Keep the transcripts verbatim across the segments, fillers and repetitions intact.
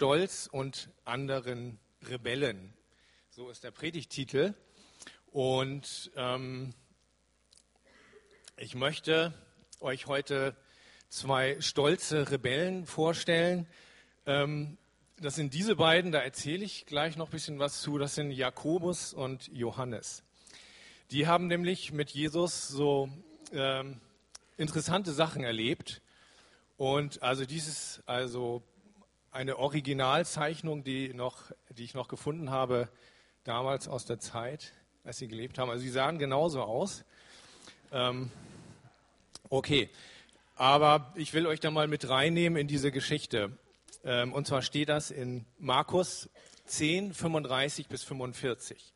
Stolz und anderen Rebellen. So ist der Predigttitel. Und ähm, ich möchte euch heute zwei stolze Rebellen vorstellen. Ähm, das sind diese beiden, da erzähle ich gleich noch ein bisschen was zu. Das sind Jakobus und Johannes. Die haben nämlich mit Jesus so ähm, interessante Sachen erlebt. Und also dieses, also eine Originalzeichnung, die, noch, die ich noch gefunden habe, damals aus der Zeit, als sie gelebt haben. Also sie sahen genauso aus. Ähm, okay, aber ich will euch da mal mit reinnehmen in diese Geschichte. Ähm, und zwar steht das in Markus zehn, fünfunddreißig bis fünfundvierzig.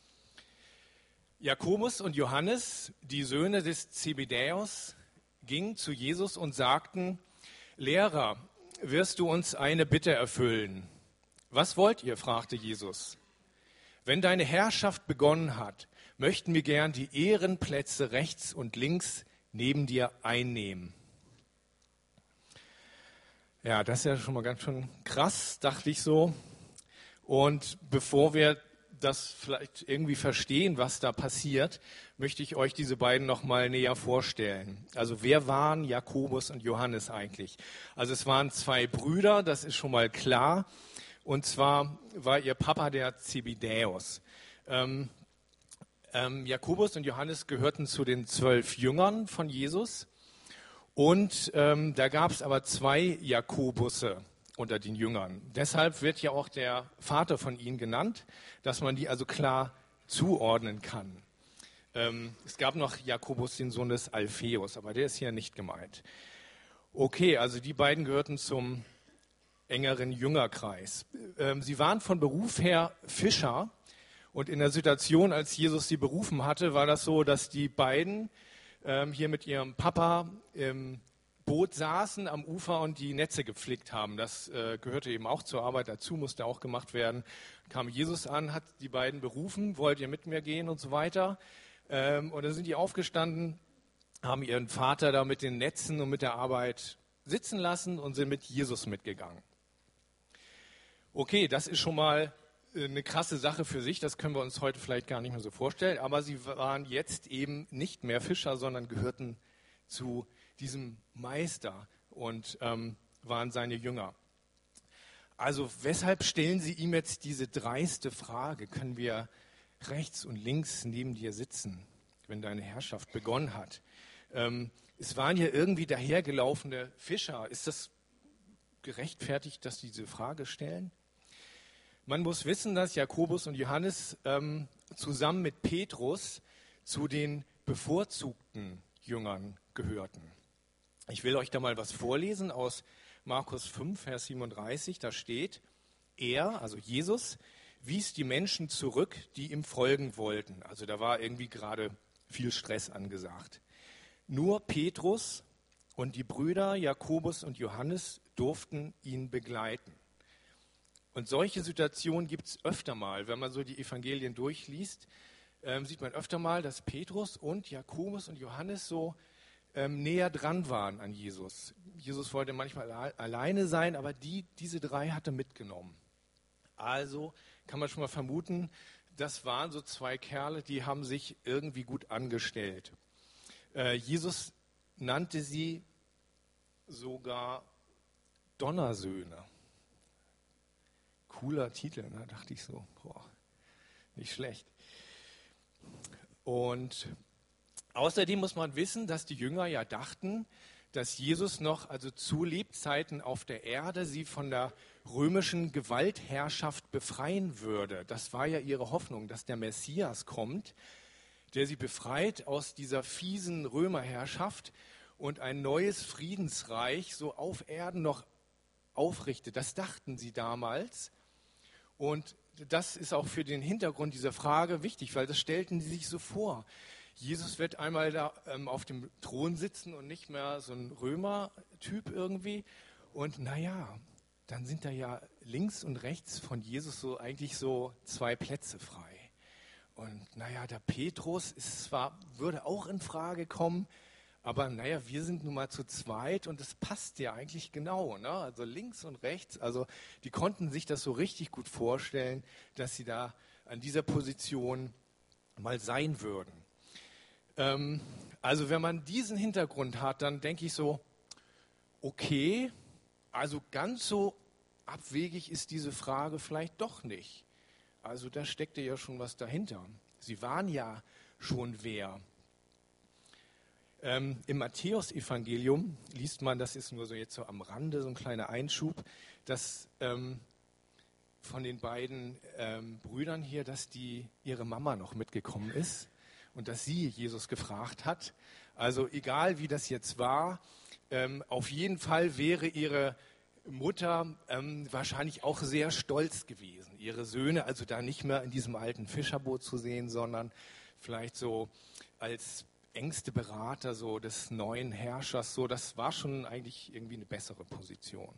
Jakobus und Johannes, die Söhne des Zebedäus, gingen zu Jesus und sagten: Lehrer, wirst du uns eine Bitte erfüllen? Was wollt ihr? Fragte Jesus. Wenn deine Herrschaft begonnen hat, möchten wir gern die Ehrenplätze rechts und links neben dir einnehmen. Ja, das ist ja schon mal ganz schön krass, dachte ich so. Und bevor wir das vielleicht irgendwie verstehen, was da passiert, möchte ich euch diese beiden noch mal näher vorstellen. Also wer waren Jakobus und Johannes eigentlich? Also es waren zwei Brüder, das ist schon mal klar. Und zwar war ihr Papa der Zebedäus. Ähm, ähm, Jakobus und Johannes gehörten zu den zwölf Jüngern von Jesus. Und ähm, da gab es aber zwei Jakobusse unter den Jüngern. Deshalb wird ja auch der Vater von ihnen genannt, dass man die also klar zuordnen kann. Ähm, es gab noch Jakobus, den Sohn des Alpheus, aber der ist hier nicht gemeint. Okay, also die beiden gehörten zum engeren Jüngerkreis. Ähm, sie waren von Beruf her Fischer und in der Situation, als Jesus sie berufen hatte, war das so, dass die beiden ähm, hier mit ihrem Papa im Boot saßen am Ufer und die Netze gepflegt haben. Das äh, gehörte eben auch zur Arbeit dazu, musste auch gemacht werden. Kam Jesus an, hat die beiden berufen, wollt ihr mit mir gehen und so weiter. Ähm, und dann sind die aufgestanden, haben ihren Vater da mit den Netzen und mit der Arbeit sitzen lassen und sind mit Jesus mitgegangen. Okay, das ist schon mal eine krasse Sache für sich, das können wir uns heute vielleicht gar nicht mehr so vorstellen, aber sie waren jetzt eben nicht mehr Fischer, sondern gehörten zu diesem Meister und ähm, waren seine Jünger. Also weshalb stellen sie ihm jetzt diese dreiste Frage, können wir rechts und links neben dir sitzen, wenn deine Herrschaft begonnen hat? Ähm, es waren hier irgendwie dahergelaufene Fischer. Ist das gerechtfertigt, dass sie diese Frage stellen? Man muss wissen, dass Jakobus und Johannes ähm, zusammen mit Petrus zu den bevorzugten Jüngern gehörten. Ich will euch da mal was vorlesen aus Markus fünf, Vers siebenunddreißig. Da steht: Er, also Jesus, wies die Menschen zurück, die ihm folgen wollten. Also da war irgendwie gerade viel Stress angesagt. Nur Petrus und die Brüder Jakobus und Johannes durften ihn begleiten. Und solche Situationen gibt es öfter mal. Wenn man so die Evangelien durchliest, ähm, sieht man öfter mal, dass Petrus und Jakobus und Johannes so ähm, näher dran waren an Jesus. Jesus wollte manchmal alleine sein, aber die, diese drei hat er mitgenommen. Also kann man schon mal vermuten, das waren so zwei Kerle, die haben sich irgendwie gut angestellt. Äh, Jesus nannte sie sogar Donnersöhne. Cooler Titel, ne? Dachte ich so. Boah, nicht schlecht. Und außerdem muss man wissen, dass die Jünger ja dachten, dass Jesus noch, also zu Lebzeiten auf der Erde, sie von der römischen Gewaltherrschaft befreien würde. Das war ja ihre Hoffnung, dass der Messias kommt, der sie befreit aus dieser fiesen Römerherrschaft und ein neues Friedensreich so auf Erden noch aufrichtet. Das dachten sie damals. Und das ist auch für den Hintergrund dieser Frage wichtig, weil das stellten sie sich so vor. Jesus wird einmal da ähm, auf dem Thron sitzen und nicht mehr so ein Römer-Typ irgendwie. Und naja, dann sind da ja links und rechts von Jesus so eigentlich so zwei Plätze frei. Und naja, der Petrus ist zwar, würde auch in Frage kommen, Aber naja, wir sind nun mal zu zweit und das passt ja eigentlich genau. Ne? Also links und rechts, also die konnten sich das so richtig gut vorstellen, dass sie da an dieser Position mal sein würden. Ähm, also wenn man diesen Hintergrund hat, dann denke ich so, okay, also ganz so abwegig ist diese Frage vielleicht doch nicht. Also da steckte ja schon was dahinter. Sie waren ja schon wer. Ähm, Im Matthäusevangelium liest man, das ist nur so jetzt so am Rande, so ein kleiner Einschub, dass ähm, von den beiden ähm, Brüdern hier, dass die, ihre Mama noch mitgekommen ist und dass sie Jesus gefragt hat. Also egal wie das jetzt war, ähm, auf jeden Fall wäre ihre Mutter ähm, wahrscheinlich auch sehr stolz gewesen, ihre Söhne also da nicht mehr in diesem alten Fischerboot zu sehen, sondern vielleicht so als engste Berater so des neuen Herrschers, so das war schon eigentlich irgendwie eine bessere Position.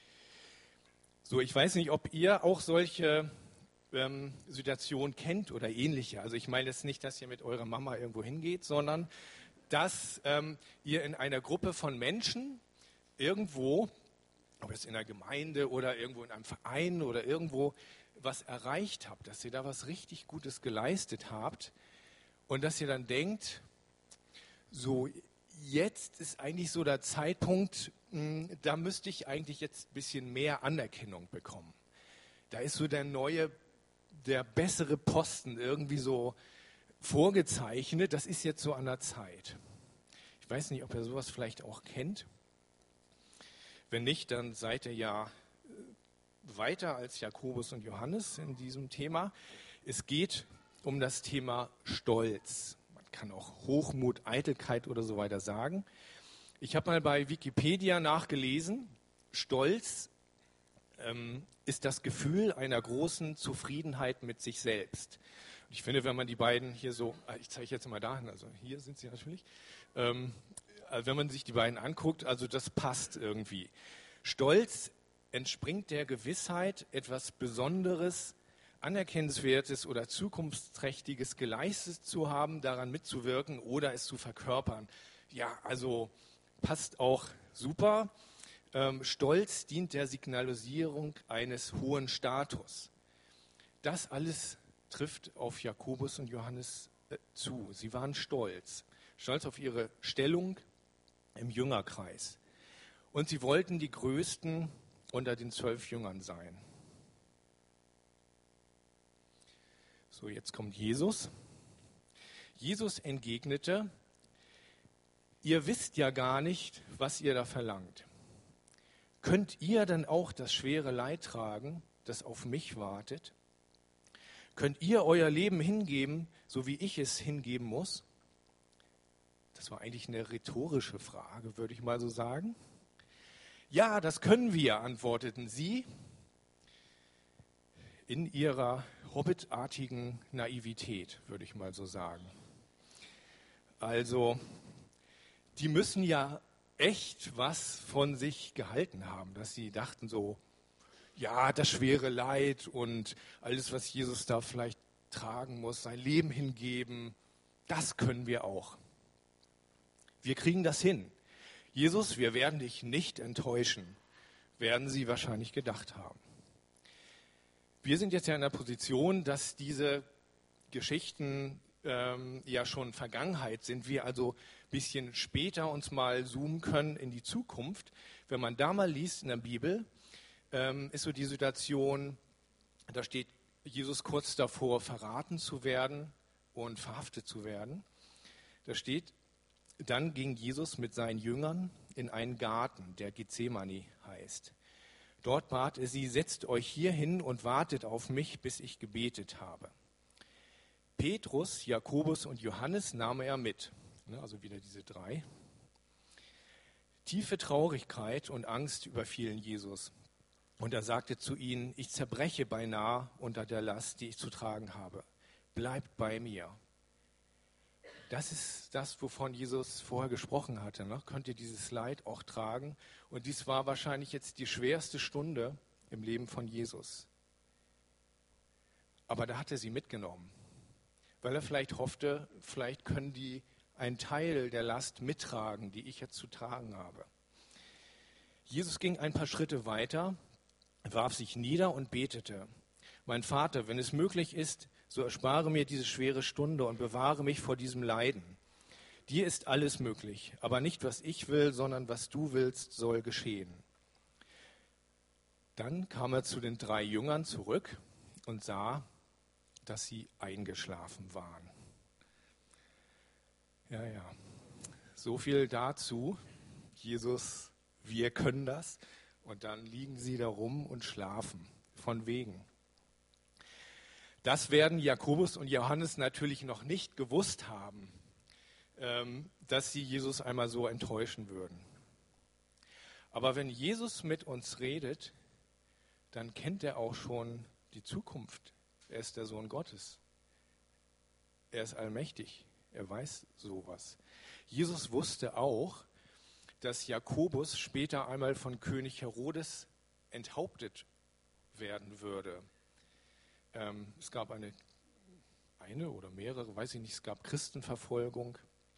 So, ich weiß nicht, ob ihr auch solche ähm, Situationen kennt oder ähnliche. Also ich meine jetzt nicht, dass ihr mit eurer Mama irgendwo hingeht, sondern dass ähm, ihr in einer Gruppe von Menschen irgendwo, ob es in einer Gemeinde oder irgendwo in einem Verein oder irgendwo was erreicht habt, dass ihr da was richtig Gutes geleistet habt und dass ihr dann denkt, so, jetzt ist eigentlich so der Zeitpunkt, mh, da müsste ich eigentlich jetzt ein bisschen mehr Anerkennung bekommen. Da ist so der neue, der bessere Posten irgendwie so vorgezeichnet. Das ist jetzt so an der Zeit. Ich weiß nicht, ob ihr sowas vielleicht auch kennt. Wenn nicht, dann seid ihr ja weiter als Jakobus und Johannes in diesem Thema. Es geht um das Thema Stolz. Kann auch Hochmut, Eitelkeit oder so weiter sagen. Ich habe mal bei Wikipedia nachgelesen, Stolz ähm, ist das Gefühl einer großen Zufriedenheit mit sich selbst. Und ich finde, wenn man die beiden hier so, ich zeige jetzt mal dahin, also hier sind sie natürlich, ähm, also wenn man sich die beiden anguckt, also das passt irgendwie. Stolz entspringt der Gewissheit, etwas Besonderes, Anerkennenswertes oder Zukunftsträchtiges geleistet zu haben, daran mitzuwirken oder es zu verkörpern. Ja, also passt auch super. Ähm, Stolz dient der Signalisierung eines hohen Status. Das alles trifft auf Jakobus und Johannes äh, zu. Sie waren stolz. Stolz auf ihre Stellung im Jüngerkreis. Und sie wollten die Größten unter den zwölf Jüngern sein. So, jetzt kommt Jesus. Jesus entgegnete, ihr wisst ja gar nicht, was ihr da verlangt. Könnt ihr denn auch das schwere Leid tragen, das auf mich wartet? Könnt ihr euer Leben hingeben, so wie ich es hingeben muss? Das war eigentlich eine rhetorische Frage, würde ich mal so sagen. Ja, das können wir, antworteten sie in ihrer hobbitartigen Naivität, würde ich mal so sagen. Also, die müssen ja echt was von sich gehalten haben, dass sie dachten so, ja, das schwere Leid und alles, was Jesus da vielleicht tragen muss, sein Leben hingeben, das können wir auch. Wir kriegen das hin. Jesus, wir werden dich nicht enttäuschen, werden sie wahrscheinlich gedacht haben. Wir sind jetzt ja in der Position, dass diese Geschichten ähm, ja schon Vergangenheit sind. Wir also ein bisschen später uns mal zoomen können in die Zukunft. Wenn man da mal liest in der Bibel, ähm, ist so die Situation, da steht Jesus kurz davor, verraten zu werden und verhaftet zu werden. Da steht, dann ging Jesus mit seinen Jüngern in einen Garten, der Gethsemane heißt. Dort bat er sie, setzt euch hier hin und wartet auf mich, bis ich gebetet habe. Petrus, Jakobus und Johannes nahm er mit, also wieder diese drei. Tiefe Traurigkeit und Angst überfielen Jesus. Und er sagte zu ihnen, ich zerbreche beinahe unter der Last, die ich zu tragen habe. Bleibt bei mir. Das ist das, wovon Jesus vorher gesprochen hatte. Ne? Könnt ihr dieses Leid auch tragen? Und dies war wahrscheinlich jetzt die schwerste Stunde im Leben von Jesus. Aber da hat er sie mitgenommen, weil er vielleicht hoffte, vielleicht können die einen Teil der Last mittragen, die ich jetzt zu tragen habe. Jesus ging ein paar Schritte weiter, warf sich nieder und betete. Mein Vater, wenn es möglich ist, so erspare mir diese schwere Stunde und bewahre mich vor diesem Leiden. Dir ist alles möglich, aber nicht, was ich will, sondern was du willst, soll geschehen. Dann kam er zu den drei Jüngern zurück und sah, dass sie eingeschlafen waren. Ja, ja, so viel dazu. Jesus, wir können das. Und dann liegen sie da rum und schlafen, von wegen. Das werden Jakobus und Johannes natürlich noch nicht gewusst haben, dass sie Jesus einmal so enttäuschen würden. Aber wenn Jesus mit uns redet, dann kennt er auch schon die Zukunft. Er ist der Sohn Gottes. Er ist allmächtig. Er weiß sowas. Jesus wusste auch, dass Jakobus später einmal von König Herodes enthauptet werden würde. Ähm, es gab eine, eine oder mehrere, weiß ich nicht, es gab Christenverfolgung.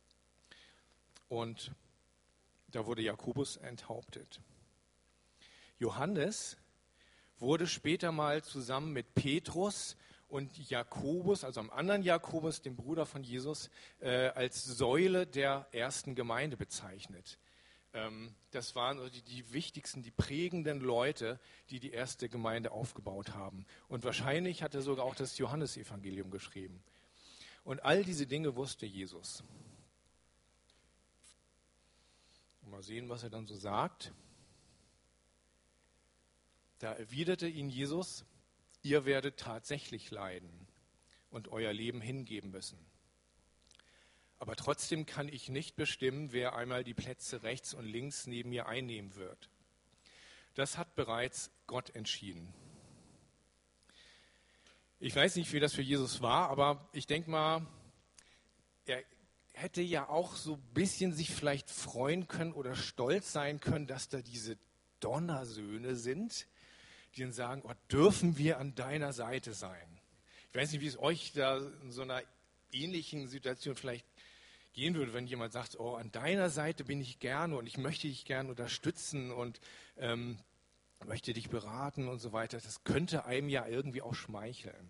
Und da wurde Jakobus enthauptet. Johannes wurde später mal zusammen mit Petrus und Jakobus, also am anderen Jakobus, dem Bruder von Jesus, äh, als Säule der ersten Gemeinde bezeichnet. Ähm, das waren also die, die wichtigsten, die prägenden Leute, die die erste Gemeinde aufgebaut haben. Und wahrscheinlich hat er sogar auch das Johannesevangelium geschrieben. Und all diese Dinge wusste Jesus. Mal sehen, was er dann so sagt. Da erwiderte ihn Jesus: Ihr werdet tatsächlich leiden und euer Leben hingeben müssen. Aber trotzdem kann ich nicht bestimmen, wer einmal die Plätze rechts und links neben mir einnehmen wird. Das hat bereits Gott entschieden. Ich weiß nicht, wie das für Jesus war, aber ich denke mal, er hätte ja auch so ein bisschen sich vielleicht freuen können oder stolz sein können, dass da diese Donnersöhne sind, die dann sagen, oh, dürfen wir an deiner Seite sein. Ich weiß nicht, wie es euch da in so einer ähnlichen Situation vielleicht gehen würde, wenn jemand sagt, oh, an deiner Seite bin ich gerne und ich möchte dich gerne unterstützen und ähm, möchte dich beraten und so weiter. Das könnte einem ja irgendwie auch schmeicheln.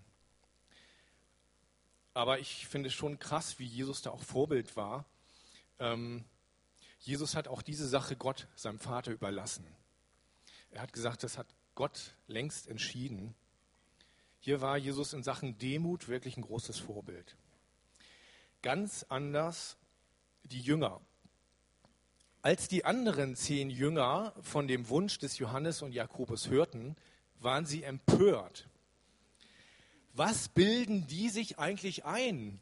Aber ich finde es schon krass, wie Jesus da auch Vorbild war. Ähm, Jesus hat auch diese Sache Gott, seinem Vater, überlassen. Er hat gesagt, das hat Gott längst entschieden. Hier war Jesus in Sachen Demut wirklich ein großes Vorbild. Ganz anders die Jünger. Als die anderen zehn Jünger von dem Wunsch des Johannes und Jakobus hörten, waren sie empört. Was bilden die sich eigentlich ein?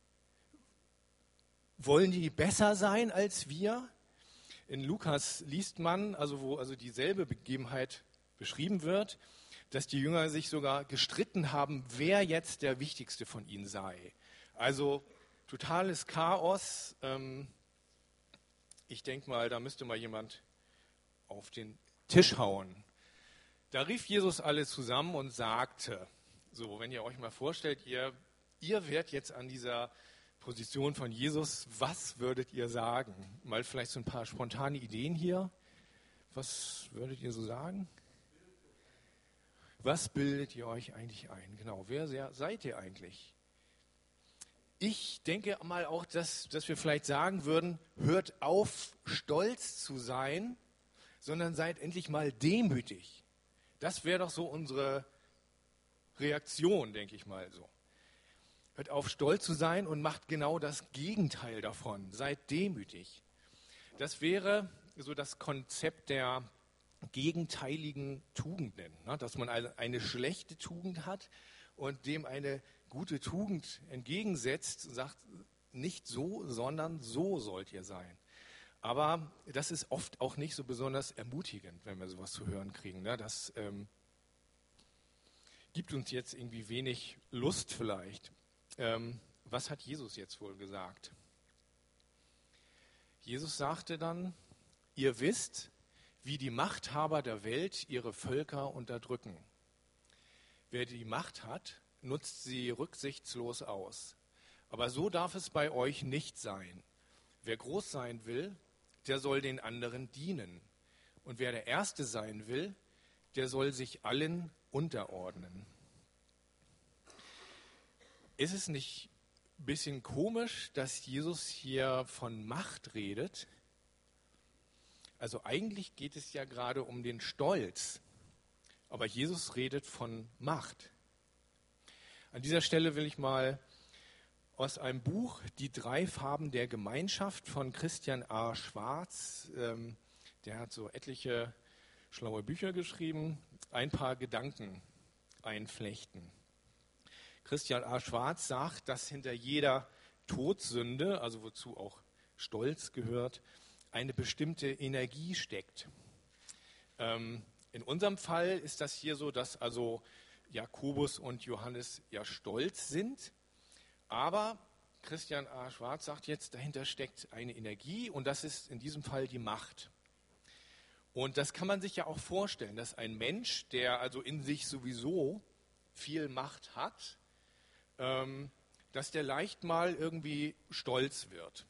Wollen die besser sein als wir? In Lukas liest man, also wo also dieselbe Begebenheit beschrieben wird, dass die Jünger sich sogar gestritten haben, wer jetzt der Wichtigste von ihnen sei. Also totales Chaos. Ähm, ich denke mal, da müsste mal jemand auf den Tisch hauen. Da rief Jesus alle zusammen und sagte, so, wenn ihr euch mal vorstellt, ihr, ihr wärt jetzt an dieser Position von Jesus, was würdet ihr sagen? Mal vielleicht so ein paar spontane Ideen hier. Was würdet ihr so sagen? Was bildet ihr euch eigentlich ein? Genau, wer seid ihr eigentlich? Ich denke mal auch, dass, dass wir vielleicht sagen würden, hört auf, stolz zu sein, sondern seid endlich mal demütig. Das wäre doch so unsere Reaktion, denke ich mal so. Hört auf, stolz zu sein und macht genau das Gegenteil davon. Seid demütig. Das wäre so das Konzept der gegenteiligen Tugenden, ne? Dass man eine, eine schlechte Tugend hat und dem eine gute Tugend entgegensetzt und sagt, nicht so, sondern so sollt ihr sein. Aber das ist oft auch nicht so besonders ermutigend, wenn wir sowas zu hören kriegen. Ne? Das ähm, gibt uns jetzt irgendwie wenig Lust vielleicht. Ähm, was hat Jesus jetzt wohl gesagt? Jesus sagte dann, ihr wisst, wie die Machthaber der Welt ihre Völker unterdrücken. Wer die Macht hat, nutzt sie rücksichtslos aus. Aber so darf es bei euch nicht sein. wer groß sein will, der soll den anderen dienen. Und wer der Erste sein will, der soll sich allen unterordnen. Ist es nicht ein bisschen komisch, dass Jesus hier von Macht redet? Also eigentlich geht es ja gerade um den Stolz, aber Jesus redet von Macht. An dieser Stelle will ich mal aus einem Buch Die drei Farben der Gemeinschaft von Christian A. Schwarz, ähm, der hat so etliche schlaue Bücher geschrieben, ein paar Gedanken einflechten. Christian A. Schwarz sagt, dass hinter jeder Todsünde, also wozu auch Stolz gehört, eine bestimmte Energie steckt. Ähm, in unserem Fall ist das hier so, dass also Jakobus und Johannes ja stolz sind, aber Christian A. Schwarz sagt jetzt, dahinter steckt eine Energie und das ist in diesem Fall die Macht. Und das kann man sich ja auch vorstellen, dass ein Mensch, der also in sich sowieso viel Macht hat, ähm, dass der leicht mal irgendwie stolz wird.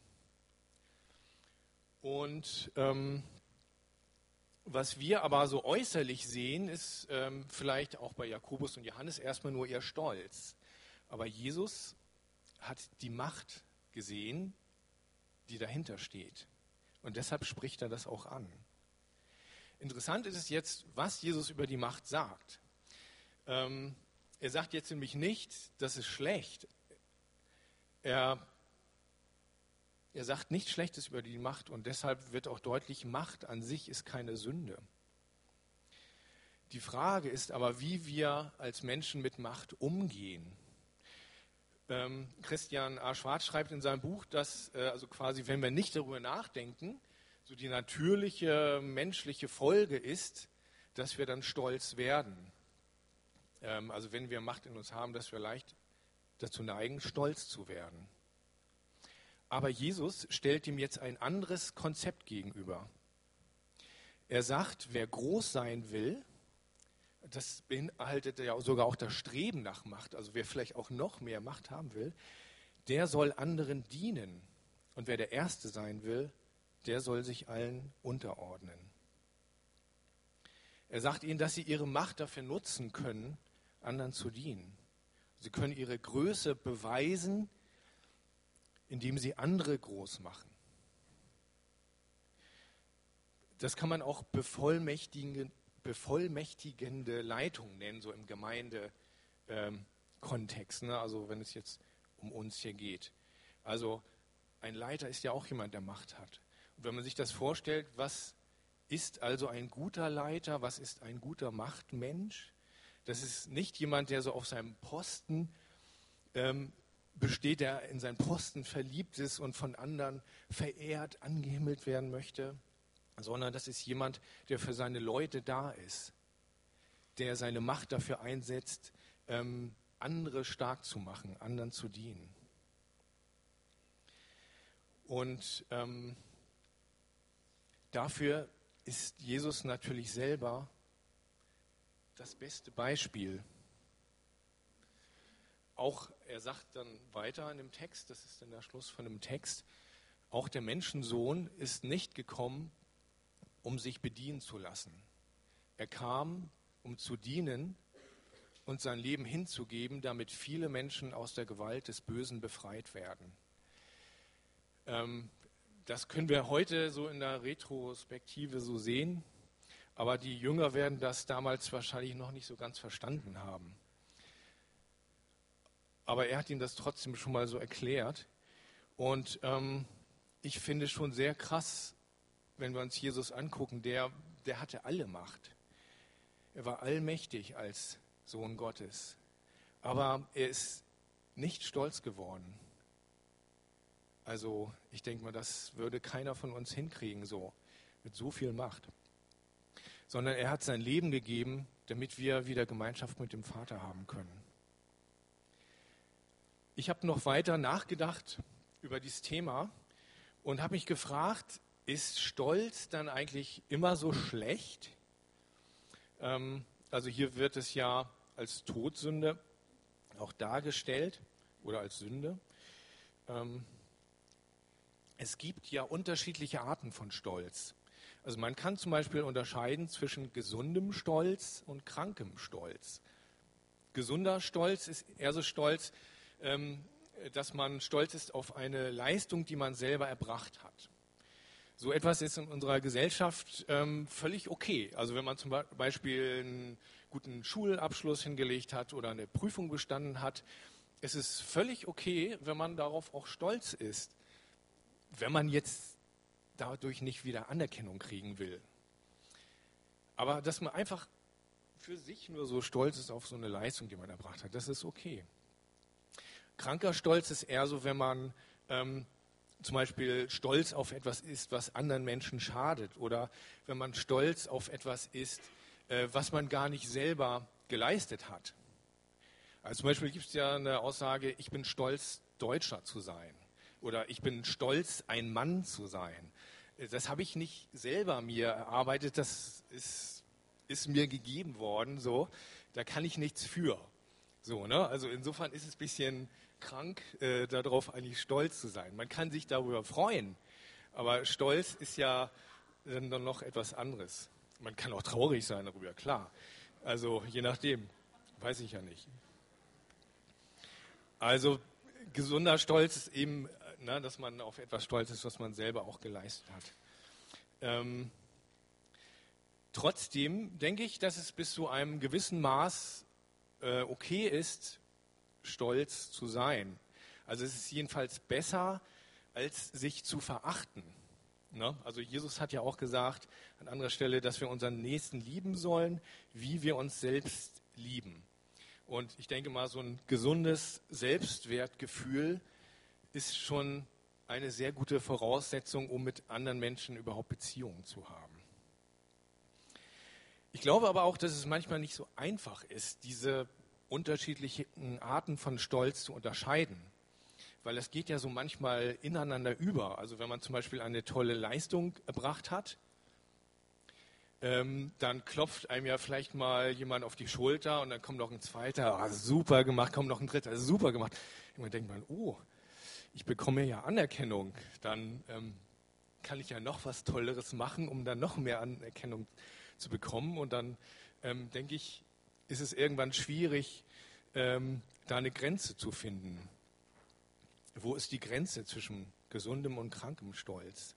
Und ähm, was wir aber so äußerlich sehen, ist ähm, vielleicht auch bei Jakobus und Johannes erstmal nur ihr Stolz. Aber Jesus hat die Macht gesehen, die dahinter steht. Und deshalb spricht er das auch an. Interessant ist es jetzt, was Jesus über die Macht sagt. Ähm, er sagt jetzt nämlich nicht, das ist schlecht. Er Er sagt nichts Schlechtes über die Macht und deshalb wird auch deutlich, Macht an sich ist keine Sünde. Die Frage ist aber, wie wir als Menschen mit Macht umgehen. Ähm, Christian A. Schwarz schreibt in seinem Buch, dass äh, also quasi, wenn wir nicht darüber nachdenken, so die natürliche menschliche Folge ist, dass wir dann stolz werden. Ähm, also wenn wir Macht in uns haben, dass wir leicht dazu neigen, stolz zu werden. Aber Jesus stellt ihm jetzt ein anderes Konzept gegenüber. Er sagt, wer groß sein will, das beinhaltet ja sogar auch das Streben nach Macht, also wer vielleicht auch noch mehr Macht haben will, der soll anderen dienen. Und wer der Erste sein will, der soll sich allen unterordnen. Er sagt ihnen, dass sie ihre Macht dafür nutzen können, anderen zu dienen. Sie können ihre Größe beweisen, indem sie andere groß machen. Das kann man auch bevollmächtigende, bevollmächtigende Leitung nennen, so im Gemeindekontext, ne? Also wenn es jetzt um uns hier geht. Also ein Leiter ist ja auch jemand, der Macht hat. Und wenn man sich das vorstellt, was ist also ein guter Leiter, was ist ein guter Machtmensch? Das ist nicht jemand, der so auf seinem Posten ähm, besteht, der in seinen Posten verliebt ist und von anderen verehrt, angehimmelt werden möchte, sondern das ist jemand, der für seine Leute da ist, der seine Macht dafür einsetzt, ähm, andere stark zu machen, anderen zu dienen. Und ähm, dafür ist Jesus natürlich selber das beste Beispiel. Auch, er sagt dann weiter in dem Text, das ist dann der Schluss von dem Text, auch der Menschensohn ist nicht gekommen, um sich bedienen zu lassen. Er kam, um zu dienen und sein Leben hinzugeben, damit viele Menschen aus der Gewalt des Bösen befreit werden. Ähm, das können wir heute so in der Retrospektive so sehen, aber die Jünger werden das damals wahrscheinlich noch nicht so ganz verstanden haben. Aber er hat ihnen das trotzdem schon mal so erklärt. Und ähm, ich finde schon sehr krass, wenn wir uns Jesus angucken, der, der hatte alle Macht. Er war allmächtig als Sohn Gottes. Aber er ist nicht stolz geworden. Also ich denke mal, das würde keiner von uns hinkriegen, so mit so viel Macht. Sondern er hat sein Leben gegeben, damit wir wieder Gemeinschaft mit dem Vater haben können. Ich habe noch weiter nachgedacht über dieses Thema und habe mich gefragt, ist Stolz dann eigentlich immer so schlecht? Ähm, also hier wird es ja als Todsünde auch dargestellt oder als Sünde. Ähm, es gibt ja unterschiedliche Arten von Stolz. Also man kann zum Beispiel unterscheiden zwischen gesundem Stolz und krankem Stolz. Gesunder Stolz ist eher so Stolz, ähm, dass man stolz ist auf eine Leistung, die man selber erbracht hat. So etwas ist in unserer Gesellschaft ähm, völlig okay. Also wenn man zum Beispiel einen guten Schulabschluss hingelegt hat oder eine Prüfung bestanden hat, es ist völlig okay, wenn man darauf auch stolz ist, wenn man jetzt dadurch nicht wieder Anerkennung kriegen will. Aber dass man einfach für sich nur so stolz ist auf so eine Leistung, die man erbracht hat, das ist okay. Kranker Stolz ist eher so, wenn man ähm, zum Beispiel stolz auf etwas ist, was anderen Menschen schadet, oder wenn man stolz auf etwas ist, äh, was man gar nicht selber geleistet hat. Also zum Beispiel gibt es ja eine Aussage, ich bin stolz, Deutscher zu sein, oder ich bin stolz, ein Mann zu sein. Das habe ich nicht selber mir erarbeitet, das ist, ist mir gegeben worden, so. Da kann ich nichts für. So, ne? Also insofern ist es ein bisschen krank, äh, darauf eigentlich stolz zu sein. Man kann sich darüber freuen, aber Stolz ist ja dann noch etwas anderes. Man kann auch traurig sein darüber, klar. Also je nachdem, weiß ich ja nicht. Also gesunder Stolz ist eben, ne, dass man auf etwas stolz ist, was man selber auch geleistet hat. Ähm, trotzdem denke ich, dass es bis zu einem gewissen Maß äh, okay ist, stolz zu sein. Also es ist jedenfalls besser, als sich zu verachten. Ne? Also Jesus hat ja auch gesagt an anderer Stelle, dass wir unseren Nächsten lieben sollen, wie wir uns selbst lieben. Und ich denke mal, so ein gesundes Selbstwertgefühl ist schon eine sehr gute Voraussetzung, um mit anderen Menschen überhaupt Beziehungen zu haben. Ich glaube aber auch, dass es manchmal nicht so einfach ist, diese unterschiedlichen Arten von Stolz zu unterscheiden. Weil es geht ja so manchmal ineinander über. Also wenn man zum Beispiel eine tolle Leistung erbracht hat, ähm, dann klopft einem ja vielleicht mal jemand auf die Schulter und dann kommt noch ein zweiter, ah, super gemacht, kommt noch ein dritter, super gemacht. Und dann denkt man, oh, ich bekomme ja Anerkennung, dann ähm, kann ich ja noch was Tolleres machen, um dann noch mehr Anerkennung zu bekommen. Und dann ähm, denke ich, ist es irgendwann schwierig, ähm, da eine Grenze zu finden. Wo ist die Grenze zwischen gesundem und krankem Stolz?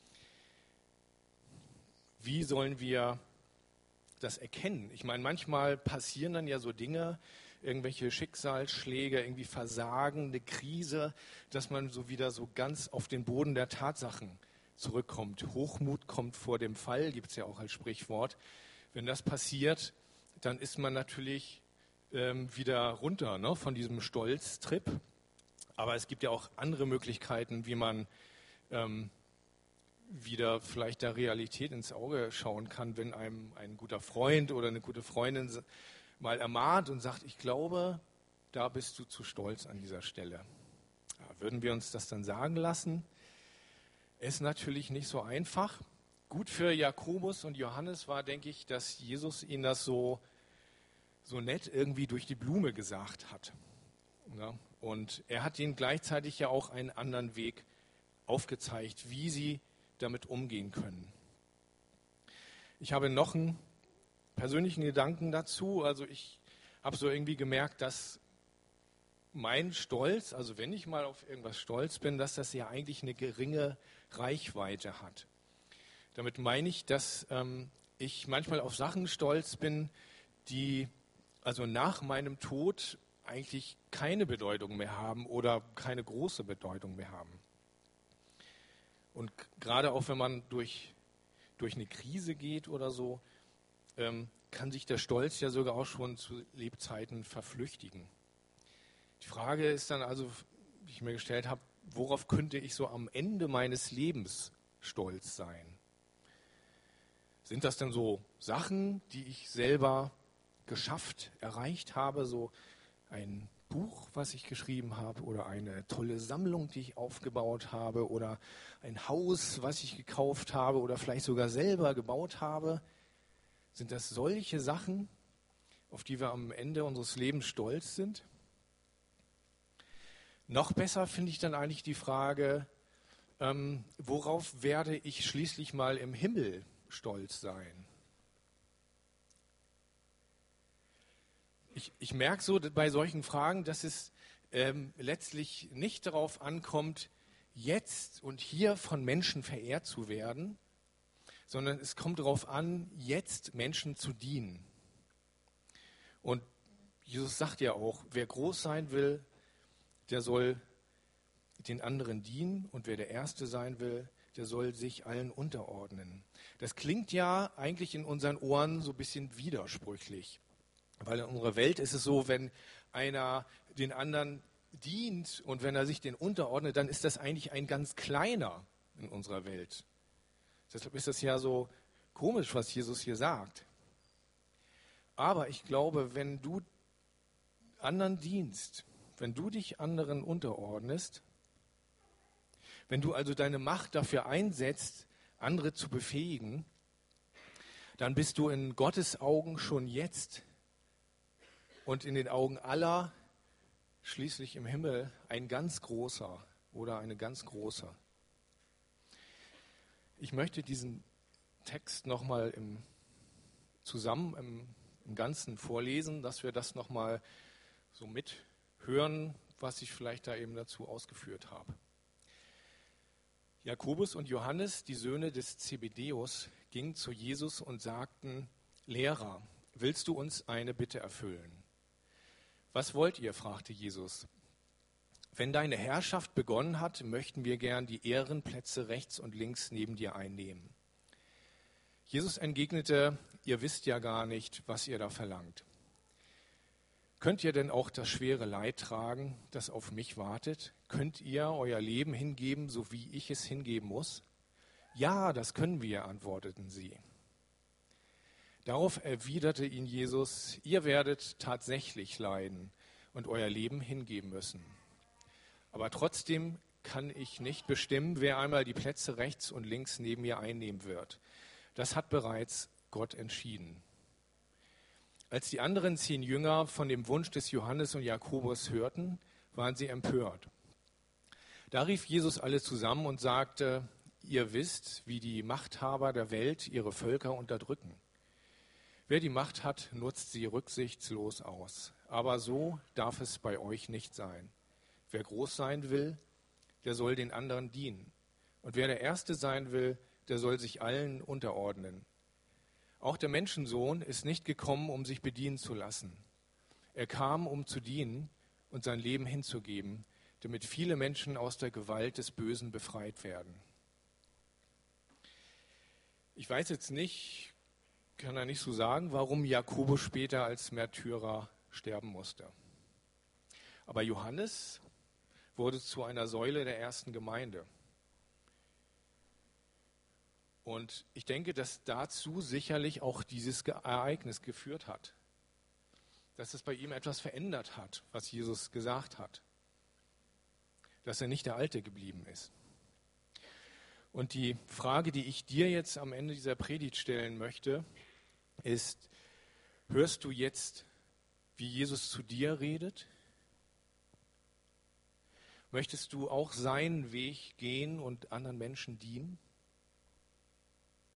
Wie sollen wir das erkennen? Ich meine, manchmal passieren dann ja so Dinge, irgendwelche Schicksalsschläge, irgendwie Versagen, eine Krise, dass man so wieder so ganz auf den Boden der Tatsachen zurückkommt. Hochmut kommt vor dem Fall, gibt es ja auch als Sprichwort. Wenn das passiert, dann ist man natürlich ähm, wieder runter, ne, von diesem Stolztrip. Aber es gibt ja auch andere Möglichkeiten, wie man ähm, wieder vielleicht der Realität ins Auge schauen kann, wenn einem ein guter Freund oder eine gute Freundin mal ermahnt und sagt, ich glaube, da bist du zu stolz an dieser Stelle. Ja, würden wir uns das dann sagen lassen? Ist natürlich nicht so einfach. Gut für Jakobus und Johannes war, denke ich, dass Jesus ihnen das so, so nett irgendwie durch die Blume gesagt hat. Ja, und er hat ihnen gleichzeitig ja auch einen anderen Weg aufgezeigt, wie sie damit umgehen können. Ich habe noch einen persönlichen Gedanken dazu. Also ich habe so irgendwie gemerkt, dass mein Stolz, also wenn ich mal auf irgendwas stolz bin, dass das ja eigentlich eine geringe Reichweite hat. Damit meine ich, dass ähm, ich manchmal auf Sachen stolz bin, die also nach meinem Tod eigentlich keine Bedeutung mehr haben oder keine große Bedeutung mehr haben. Und gerade auch wenn man durch, durch eine Krise geht oder so, ähm, kann sich der Stolz ja sogar auch schon zu Lebzeiten verflüchtigen. Die Frage ist dann also, die ich mir gestellt habe, worauf könnte ich so am Ende meines Lebens stolz sein? Sind das denn so Sachen, die ich selber geschafft, erreicht habe, so ein Buch, was ich geschrieben habe, oder eine tolle Sammlung, die ich aufgebaut habe, oder ein Haus, was ich gekauft habe oder vielleicht sogar selber gebaut habe? Sind das solche Sachen, auf die wir am Ende unseres Lebens stolz sind? Noch besser finde ich dann eigentlich die Frage, ähm, worauf werde ich schließlich mal im Himmel stolz sein? Ich, ich merke so bei solchen Fragen, dass es ähm, letztlich nicht darauf ankommt, jetzt und hier von Menschen verehrt zu werden, sondern es kommt darauf an, jetzt Menschen zu dienen. Und Jesus sagt ja auch, wer groß sein will, der soll den anderen dienen, und wer der Erste sein will, der soll sich allen unterordnen. Das klingt ja eigentlich in unseren Ohren so ein bisschen widersprüchlich, weil in unserer Welt ist es so, wenn einer den anderen dient und wenn er sich den unterordnet, dann ist das eigentlich ein ganz kleiner in unserer Welt. Deshalb ist das ja so komisch, was Jesus hier sagt. Aber ich glaube, wenn du anderen dienst, wenn du dich anderen unterordnest, wenn du also deine Macht dafür einsetzt, andere zu befähigen, dann bist du in Gottes Augen schon jetzt und in den Augen aller schließlich im Himmel ein ganz großer oder eine ganz große. Ich möchte diesen Text nochmal im, zusammen im, im Ganzen vorlesen, dass wir das nochmal so mithören, was ich vielleicht da eben dazu ausgeführt habe. Jakobus und Johannes, die Söhne des Zebedäus, gingen zu Jesus und sagten: Lehrer, willst du uns eine Bitte erfüllen? Was wollt ihr? Fragte Jesus. Wenn deine Herrschaft begonnen hat, möchten wir gern die Ehrenplätze rechts und links neben dir einnehmen. Jesus entgegnete: Ihr wisst ja gar nicht, was ihr da verlangt. Könnt ihr denn auch das schwere Leid tragen, das auf mich wartet? Könnt ihr euer Leben hingeben, so wie ich es hingeben muss? Ja, das können wir, antworteten sie. Darauf erwiderte ihn Jesus: Ihr werdet tatsächlich leiden und euer Leben hingeben müssen. Aber trotzdem kann ich nicht bestimmen, wer einmal die Plätze rechts und links neben mir einnehmen wird. Das hat bereits Gott entschieden. Als die anderen zehn Jünger von dem Wunsch des Johannes und Jakobus hörten, waren sie empört. Da rief Jesus alle zusammen und sagte: Ihr wisst, wie die Machthaber der Welt ihre Völker unterdrücken. Wer die Macht hat, nutzt sie rücksichtslos aus. Aber so darf es bei euch nicht sein. Wer groß sein will, der soll den anderen dienen. Und wer der Erste sein will, der soll sich allen unterordnen. Auch der Menschensohn ist nicht gekommen, um sich bedienen zu lassen. Er kam, um zu dienen und sein Leben hinzugeben, damit viele Menschen aus der Gewalt des Bösen befreit werden. Ich weiß jetzt nicht, kann er nicht so sagen, warum Jakobus später als Märtyrer sterben musste. Aber Johannes wurde zu einer Säule der ersten Gemeinde. Und ich denke, dass dazu sicherlich auch dieses Ereignis geführt hat. Dass es bei ihm etwas verändert hat, was Jesus gesagt hat. Dass er nicht der Alte geblieben ist. Und die Frage, die ich dir jetzt am Ende dieser Predigt stellen möchte, ist: Hörst du jetzt, wie Jesus zu dir redet? Möchtest du auch seinen Weg gehen und anderen Menschen dienen?